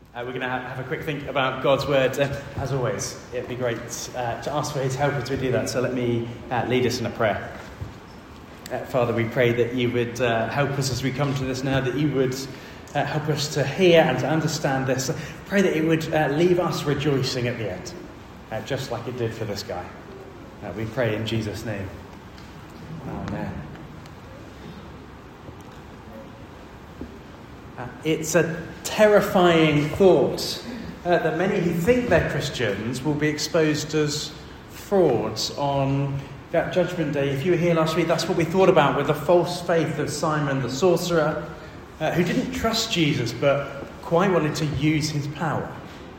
We're going to have a quick think about God's word. As always, it'd be great to ask for his help as we do that. So let me lead us in a prayer. Father, we pray that you would help us as we come to this now, that you would help us to hear and to understand this. Pray that it would leave us rejoicing at the end, just like it did for this guy. We pray in Jesus' name. Amen. It's a terrifying thought that many who think they're Christians will be exposed as frauds on that judgment day. If you were here last week, that's what we thought about with the false faith of Simon the sorcerer, who didn't trust Jesus but quite wanted to use his power.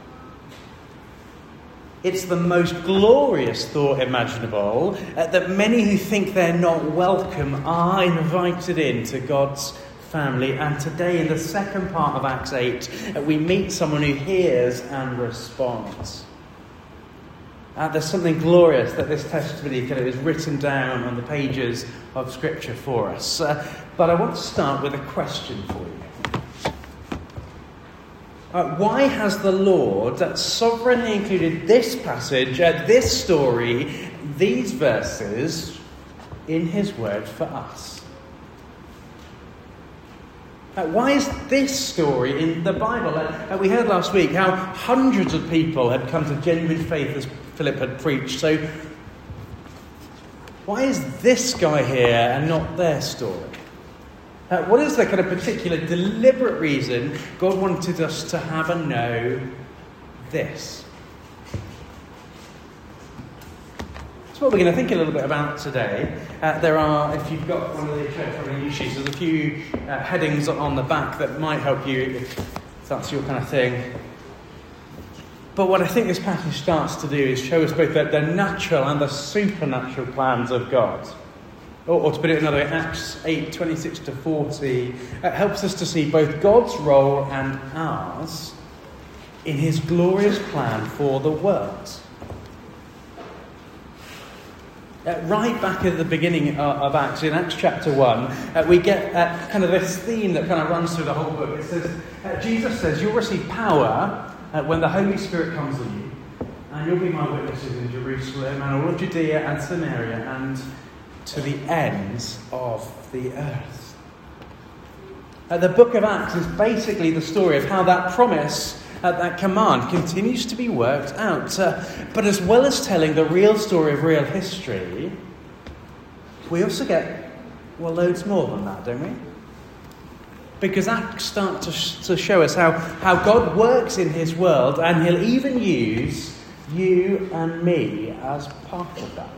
It's the most glorious thought imaginable that many who think they're not welcome are invited into God's family. And today, in the second part of Acts 8, we meet someone who hears and responds. There's something glorious that this testimony kind of is written down on the pages of Scripture for us. But I want to start with a question for you. Why has the Lord sovereignly included this passage, this story, these verses in his word for us? Why is this story in the Bible? We heard last week how hundreds of people had come to genuine faith as Philip had preached. So why is this guy here and not their story? What is the kind of particular deliberate reason God wanted us to have and know this? That's what we're going to think a little bit about today. There are, if you've got one of the church news sheets, there's a few headings on the back that might help you if that's your kind of thing. But what I think this passage starts to do is show us both the natural and the supernatural plans of God. Or to put it another way, Acts 8, 26 to 40 helps us to see both God's role and ours in his glorious plan for the world. Right back at the beginning of Acts, in Acts chapter 1, we get kind of this theme that kind of runs through the whole book. It says, Jesus says, you'll receive power when the Holy Spirit comes on you, and you'll be my witnesses in Jerusalem and all of Judea and Samaria and to the ends of the earth. The book of Acts is basically the story of how that promise, that command continues to be worked out. But as well as telling the real story of real history, we also get, loads more than that, don't we? Because Acts start to show us how God works in his world, and he'll even use you and me as part of that.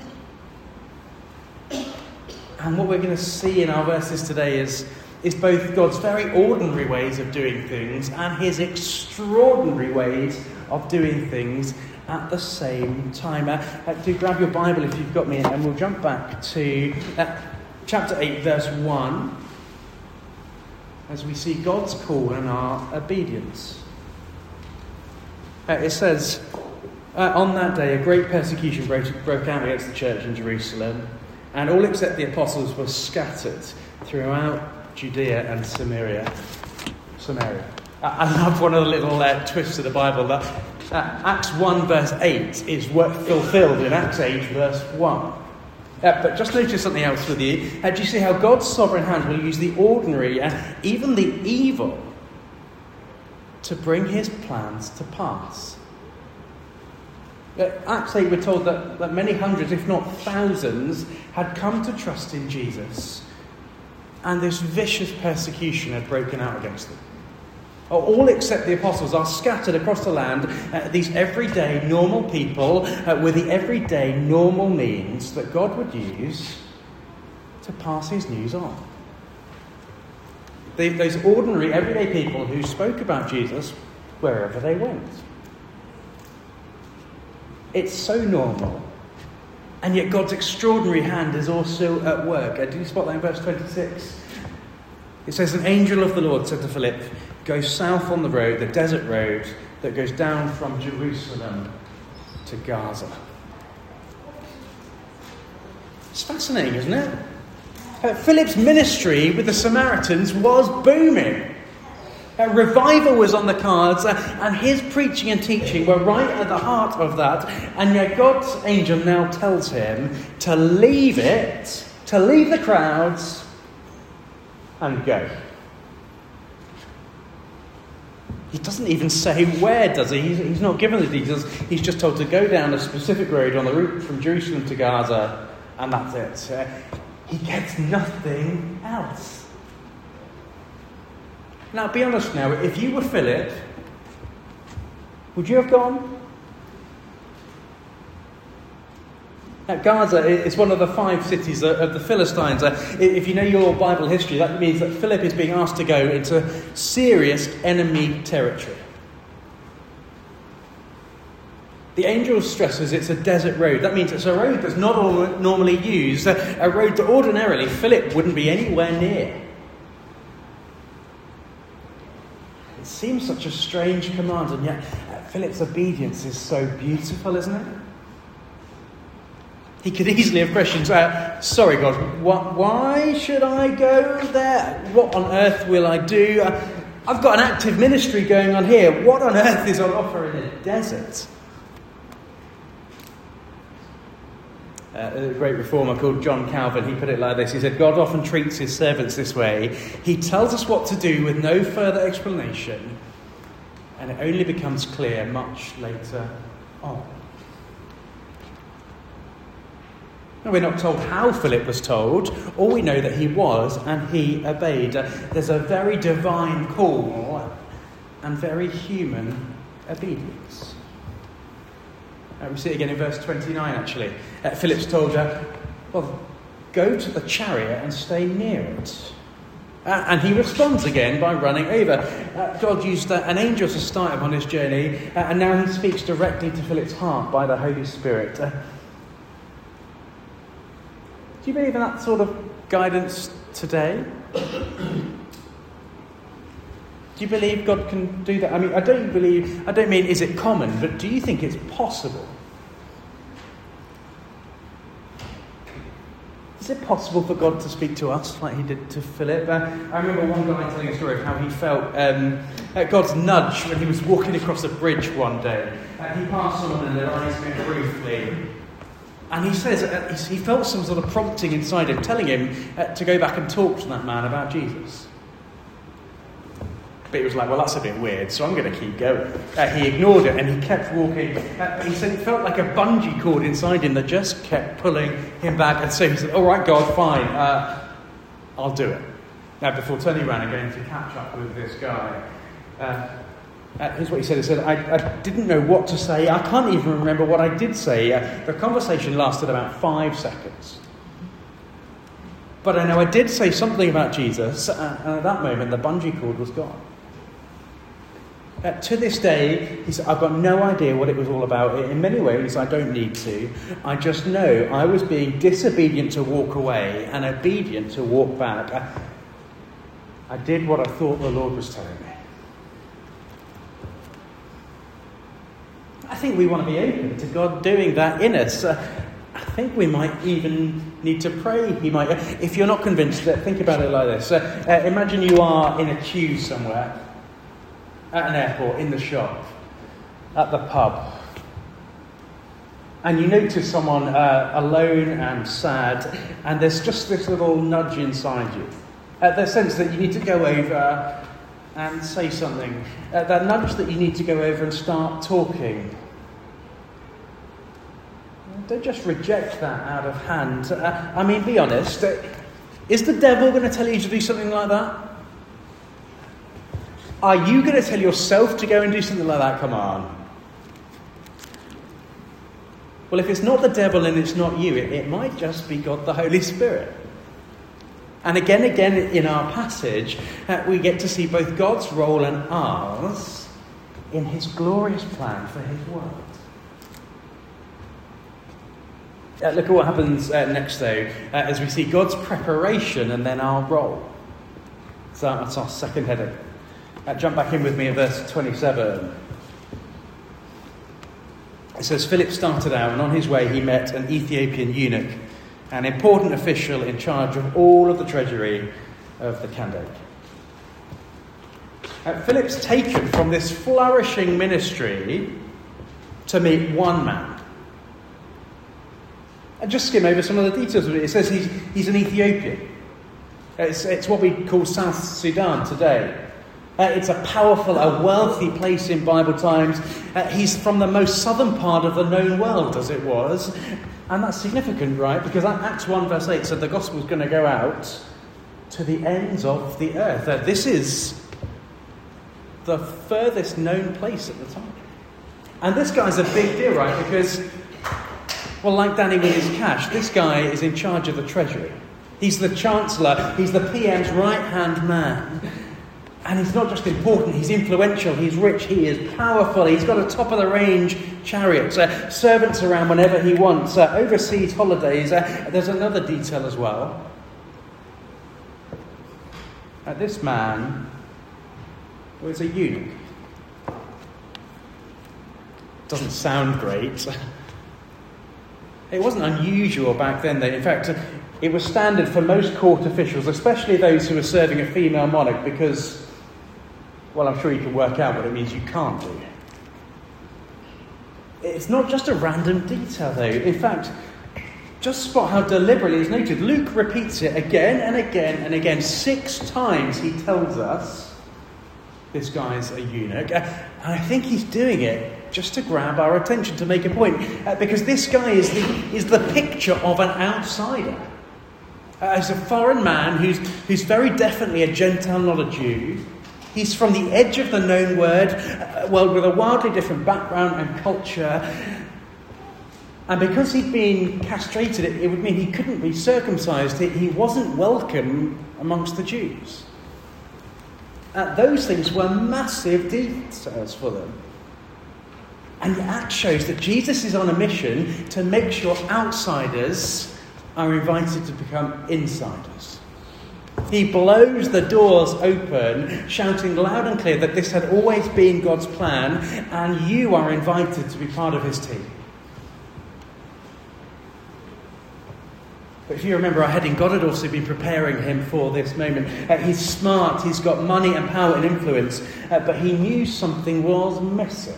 And what we're going to see in our verses today is both God's very ordinary ways of doing things and his extraordinary ways of doing things at the same time. Do grab your Bible if you've got me, and we'll jump back to chapter 8, verse 1, as we see God's call and our obedience. It says, on that day a great persecution broke out against the church in Jerusalem, and all except the apostles were scattered throughout Judea and Samaria. I love one of the little twists of the Bible that Acts 1 verse 8 is fulfilled in Acts 8 verse 1. But just notice something else with you. Do you see how God's sovereign hand will use the ordinary and even the evil to bring his plans to pass? Acts 8, we're told that many hundreds, if not thousands, had come to trust in Jesus, and this vicious persecution had broken out against them. All except the apostles are scattered across the land, these everyday normal people with the everyday normal means that God would use to pass his news on. Those ordinary everyday people who spoke about Jesus wherever they went. It's so normal, and yet God's extraordinary hand is also at work. Do you spot that in verse 26? It says, an angel of the Lord said to Philip, go south on the road, the desert road that goes down from Jerusalem to Gaza. It's fascinating, isn't it? Philip's ministry with the Samaritans was booming. Revival was on the cards, and his preaching and teaching were right at the heart of that. And yet God's angel now tells him to leave it, to leave the crowds, and go. He doesn't even say where, does he? He's not given the details. He's just told to go down a specific road on the route from Jerusalem to Gaza, and that's it. He gets nothing else. Now, be honest now, if you were Philip, would you have gone? Gaza is one of the 5 cities of the Philistines. If you know your Bible history, that means that Philip is being asked to go into serious enemy territory. The angel stresses it's a desert road. That means it's a road that's not normally used, a road that ordinarily Philip wouldn't be anywhere near. It seems such a strange command, and yet Philip's obedience is so beautiful, isn't it? He could easily have questioned, sorry God, why should I go there? What on earth will I do? I've got an active ministry going on here. What on earth is on offer in a desert? A great reformer called John Calvin, he put it like this. He said, God often treats his servants this way. He tells us what to do with no further explanation, and it only becomes clear much later on. Now, we're not told how Philip was told. All we know that he was, and he obeyed. There's a very divine call and very human obedience. We see it again in verse 29, actually. Philip's told her, well, go to the chariot and stay near it. And he responds again by running over. God used an angel to start him on his journey, and now he speaks directly to Philip's heart by the Holy Spirit. Do you believe in that sort of guidance today? Do you believe God can do that? I mean, I don't mean is it common, but do you think it's possible? Is it possible for God to speak to us like he did to Philip? I remember one guy telling a story of how he felt God's nudge when he was walking across a bridge one day. He passed someone and their eyes met briefly. And he says he felt some sort of prompting inside him, telling him to go back and talk to that man about Jesus. But he was like, well, that's a bit weird, so I'm going to keep going. He ignored it and he kept walking. He said it felt like a bungee cord inside him that just kept pulling him back. And so he said, all right, God, fine, I'll do it. Now, before turning around and going to catch up with this guy, here's what he said. He said, I didn't know what to say. I can't even remember what I did say. The conversation lasted about 5 seconds. But I know I did say something about Jesus, and at that moment, the bungee cord was gone. To this day, he said, I've got no idea what it was all about. In many ways, I don't need to. I just know I was being disobedient to walk away and obedient to walk back. I did what I thought the Lord was telling me. I think we want to be open to God doing that in us. I think we might even need to pray. If you're not convinced, think about it like this. Imagine you are in a queue somewhere. At an airport, in the shop, at the pub, and you notice someone alone and sad, and there's just this little nudge inside you. The sense that you need to go over and say something. That nudge that you need to go over and start talking. Don't just reject that out of hand. I mean, be honest. Is the devil going to tell you to do something like that? Are you going to tell yourself to go and do something like that? Come on. Well, if it's not the devil and it's not you, it might just be God the Holy Spirit. And again in our passage, we get to see both God's role and ours in his glorious plan for his world. Look at what happens next, though, as we see God's preparation and then our role. So that's our second heading. Jump back in with me at verse 27. It says, Philip started out, and on his way he met an Ethiopian eunuch, an important official in charge of all of the treasury of the Kandake. Philip's taken from this flourishing ministry to meet one man. And just skim over some of the details of it. It says he's an Ethiopian. It's what we call South Sudan today. It's a powerful, a wealthy place in Bible times. He's from the most southern part of the known world, as it was. And that's significant, right? Because Acts 1 verse 8 said the gospel's going to go out to the ends of the earth. This is the furthest known place at the time. And this guy's a big deal, right? Because, well, like Danny with his cash, this guy is in charge of the treasury. He's the chancellor. He's the PM's right-hand man. And he's not just important, he's influential, he's rich, he is powerful, he's got a top-of-the-range chariot, servants around whenever he wants, overseas holidays. There's another detail as well. This man was a eunuch. Doesn't sound great. It wasn't unusual back then, though. In fact, it was standard for most court officials, especially those who were serving a female monarch, because, well, I'm sure you can work out what it means you can't do. It's not just a random detail, though. In fact, just spot how deliberately it's noted. Luke repeats it again and again and again. 6 times he tells us this guy's a eunuch. And I think he's doing it just to grab our attention, to make a point. Because this guy is the picture of an outsider. As a foreign man who's very definitely a Gentile, not a Jew. He's from the edge of the known world with a wildly different background and culture. And because he'd been castrated, it would mean he couldn't be circumcised. He wasn't welcome amongst the Jews. Those things were massive details for them. And the act shows that Jesus is on a mission to make sure outsiders are invited to become insiders. He blows the doors open, shouting loud and clear that this had always been God's plan, and you are invited to be part of his team. But if you remember our heading, God had also been preparing him for this moment. He's smart, he's got money and power and influence, but he knew something was missing.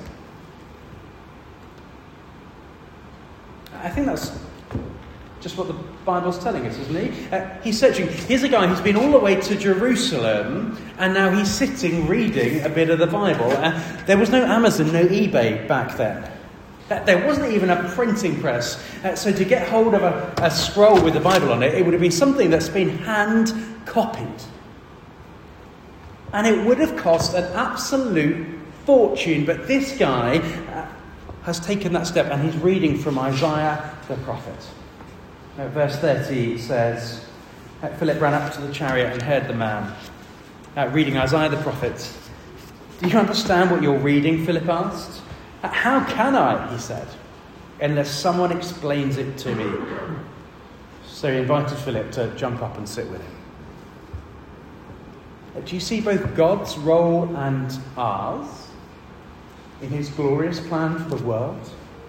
I think that's just what the Bible's telling us, isn't he? He's searching. Here's a guy who's been all the way to Jerusalem, and now he's sitting reading a bit of the Bible. There was no Amazon, no eBay back then. There wasn't even a printing press. So to get hold of a scroll with the Bible on it, it would have been something that's been hand-copied. And it would have cost an absolute fortune. But this guy has taken that step, and he's reading from Isaiah the prophet. Verse 30 says, Philip ran up to the chariot and heard the man reading Isaiah the prophet. Do you understand what you're reading? Philip asked. How can I, he said, unless someone explains it to me? So he invited Philip to jump up and sit with him. Do you see both God's role and ours in his glorious plan for the world?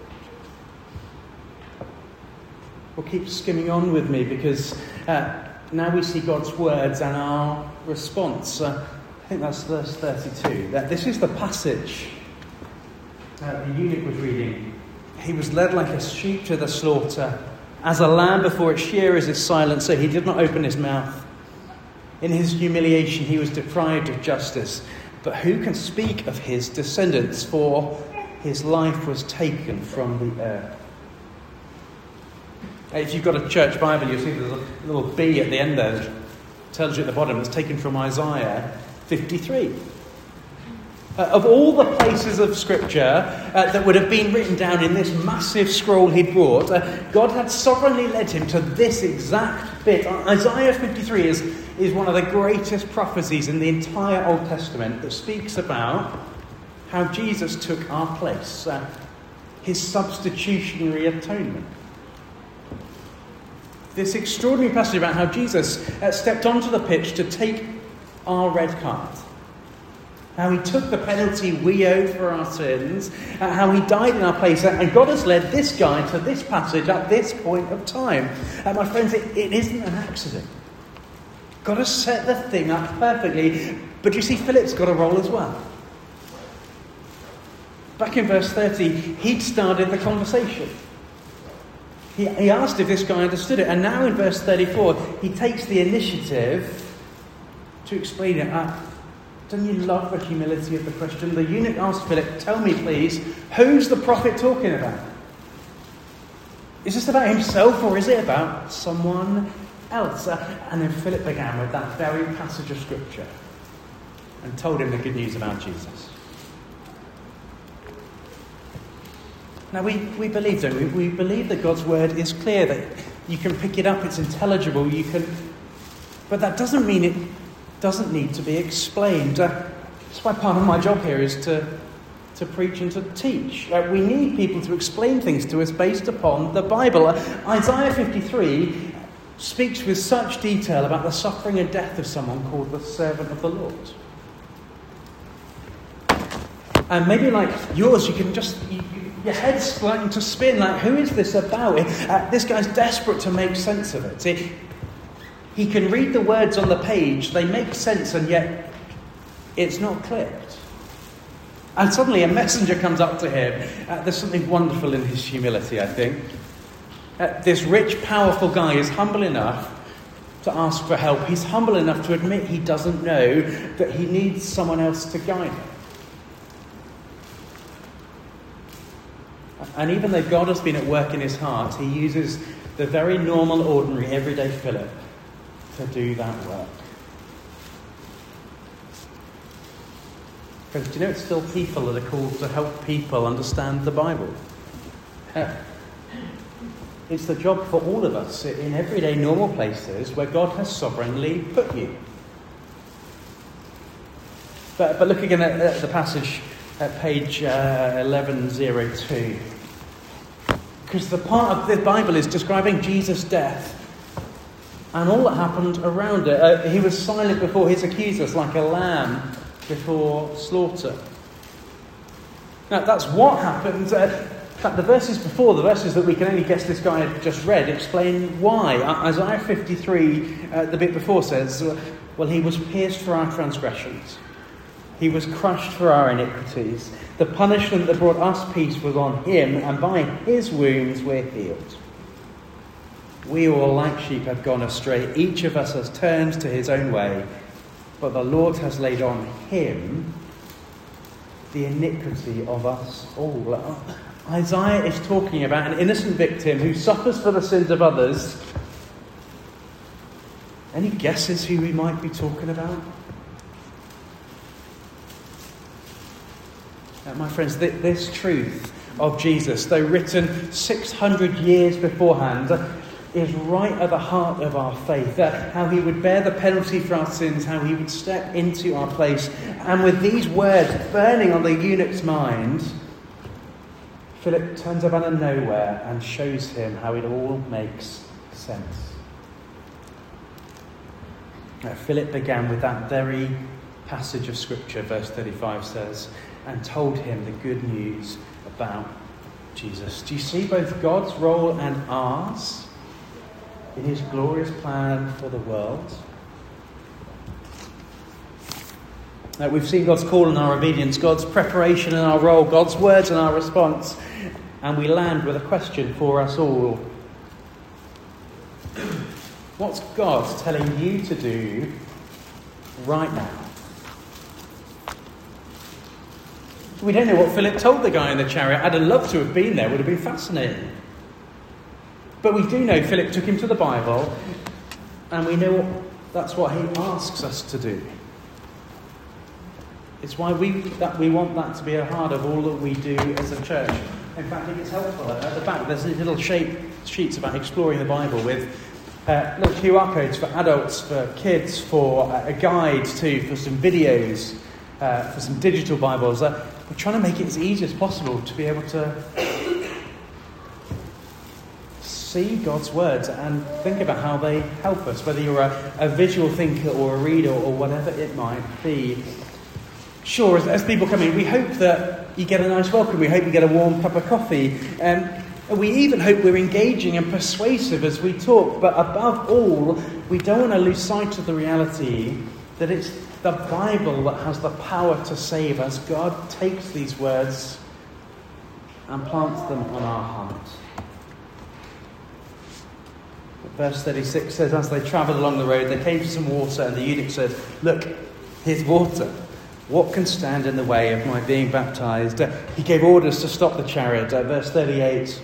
Well, keep skimming on with me, because now we see God's words and our response. I think that's verse 32. This is the passage the eunuch was reading. He was led like a sheep to the slaughter. As a lamb before its shearers is silent, so he did not open his mouth. In his humiliation he was deprived of justice. But who can speak of his descendants? For his life was taken from the earth. If you've got a church Bible, you'll see there's a little B at the end there that tells you at the bottom it's taken from Isaiah 53. Of all the places of Scripture that would have been written down in this massive scroll he'd brought, God had sovereignly led him to this exact bit. Isaiah 53 is one of the greatest prophecies in the entire Old Testament that speaks about how Jesus took our place, his substitutionary atonement. This extraordinary passage about how Jesus stepped onto the pitch to take our red card. How he took the penalty we owed for our sins. How he died in our place. And God has led this guy to this passage at this point of time. My friends, it isn't an accident. Got to set the thing up perfectly. But you see, Philip's got a role as well. Back in verse 30, he'd started the conversation. He asked if this guy understood it. And now in verse 34, he takes the initiative to explain it. Don't you love the humility of the question? The eunuch asked Philip, tell me please, who's the prophet talking about? Is this about himself or is it about someone else? And then Philip began with that very passage of scripture and told him the good news about Jesus. Now we believe, don't we? We believe that God's word is clear, that you can pick it up, it's intelligible, but that doesn't mean it doesn't need to be explained. That's why part of my job here is to preach and to teach. We need people to explain things to us based upon the Bible. Isaiah 53 speaks with such detail about the suffering and death of someone called the servant of the Lord. And maybe like yours, you can just... your head's starting to spin, like, who is this about? This guy's desperate to make sense of it. He can read the words on the page, they make sense, and yet it's not clicked. And suddenly a messenger comes up to him. There's something wonderful in his humility, I think. This rich, powerful guy is humble enough to ask for help. He's humble enough to admit he doesn't know, that he needs someone else to guide him. And even though God has been at work in his heart, he uses the very normal, ordinary, everyday Philip to do that work. Friends, do you know it's still people that are called to help people understand the Bible? It's the job for all of us in everyday, normal places where God has sovereignly put you. But look again at the passage at page 1102. Because the part of the Bible is describing Jesus' death and all that happened around it. He was silent before his accusers, like a lamb before slaughter. Now, that's what happened. In fact, the verses before, the verses that we can only guess this guy had just read, explain why. Isaiah 53, the bit before says, well, he was pierced for our transgressions. He was crushed for our iniquities. The punishment that brought us peace was on him, and by his wounds we're healed. We all, like sheep, have gone astray. Each of us has turned to his own way, but the Lord has laid on him the iniquity of us all. Isaiah is talking about an innocent victim who suffers for the sins of others. Any guesses who we might be talking about? My friends, this truth of Jesus, though written 600 years beforehand, is right at the heart of our faith. How he would bear the penalty for our sins, how he would step into our place. And with these words burning on the eunuch's mind, Philip turns up out of nowhere and shows him how it all makes sense. Philip began with that very passage of Scripture, verse 35 says, and told him the good news about Jesus. Do you see both God's role and ours in his glorious plan for the world? We've seen God's call and our obedience, God's preparation and our role, God's words and our response, and we land with a question for us all. What's God telling you to do right now? We don't know what Philip told the guy in the chariot. I'd have loved to have been there. It would have been fascinating. But we do know Philip took him to the Bible, and we know that's what he asks us to do. It's why we want that to be a heart of all that we do as a church. In fact, it's helpful. At the back, there's these little sheets about exploring the Bible with little QR codes for adults, for kids, for a guide too, for some videos, for some digital Bibles. We're trying to make it as easy as possible to be able to see God's words and think about how they help us, whether you're a visual thinker or a reader or whatever it might be. Sure, as people come in, we hope that you get a nice welcome. We hope you get a warm cup of coffee. We even hope we're engaging and persuasive as we talk, but above all, we don't want to lose sight of the reality that it's the Bible that has the power to save us. God takes these words and plants them on our hearts. Verse 36 says, as they travelled along the road, they came to some water, and the eunuch said, "Look, here's water. What can stand in the way of my being baptized?" He gave orders to stop the chariot. Verse 38.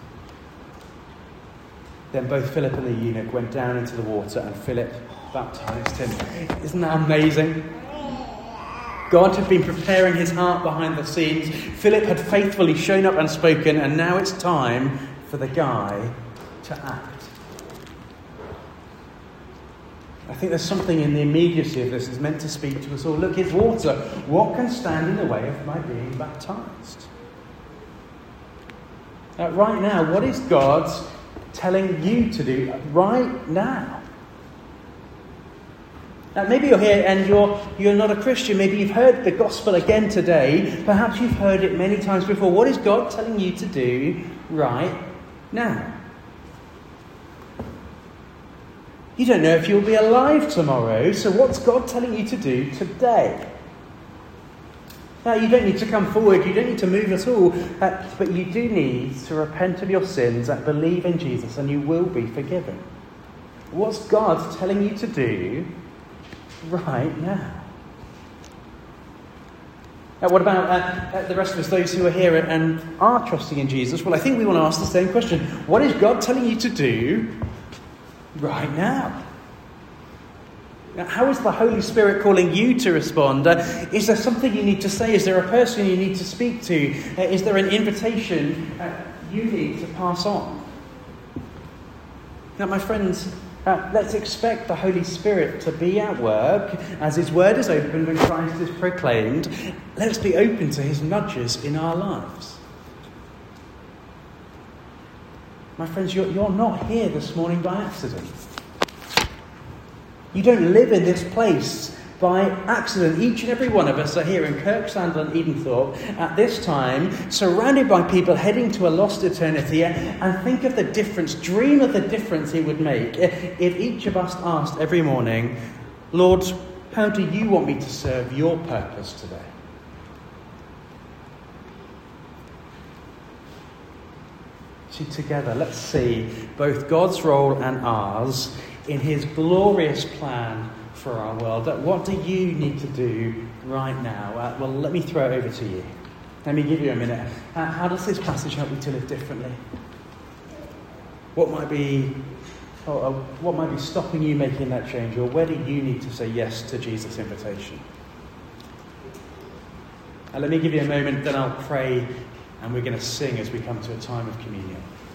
Then both Philip and the eunuch went down into the water, and Philip baptized him. Isn't that amazing? God had been preparing his heart behind the scenes. Philip had faithfully shown up and spoken, and now it's time for the guy to act. I think there's something in the immediacy of this that's meant to speak to us all. Look, it's water. What can stand in the way of my being baptized? Right now, what is God telling you to do right now? Now, maybe you're here and you're not a Christian. Maybe you've heard the gospel again today. Perhaps you've heard it many times before. What is God telling you to do right now? You don't know if you'll be alive tomorrow, so what's God telling you to do today? Now, you don't need to come forward, you don't need to move at all, but you do need to repent of your sins and believe in Jesus, and you will be forgiven. What's God telling you to do right now? Now, what about the rest of us, those who are here and are trusting in Jesus? Well, I think we want to ask the same question. What is God telling you to do right now? Now, how is the Holy Spirit calling you to respond? Is there something you need to say? Is there a person you need to speak to? Is there an invitation you need to pass on? Now, my friends, let's expect the Holy Spirit to be at work as his word is opened and Christ is proclaimed. Let's be open to his nudges in our lives. My friends, you're not here this morning by accident. You don't live in this place by accident. Each and every one of us are here in Kirk Sandal and Edenthorpe at this time, surrounded by people heading to a lost eternity. And think of the difference, dream of the difference it would make if each of us asked every morning, "Lord, how do you want me to serve your purpose today?" Together, let's see both God's role and ours in his glorious plan for our world. What do you need to do right now? Well, let me throw it over to you. Let me give you a minute. How does this passage help you to live differently? What might be stopping you making that change? Or where do you need to say yes to Jesus' invitation? Let me give you a moment, then I'll pray, and we're going to sing as we come to a time of communion.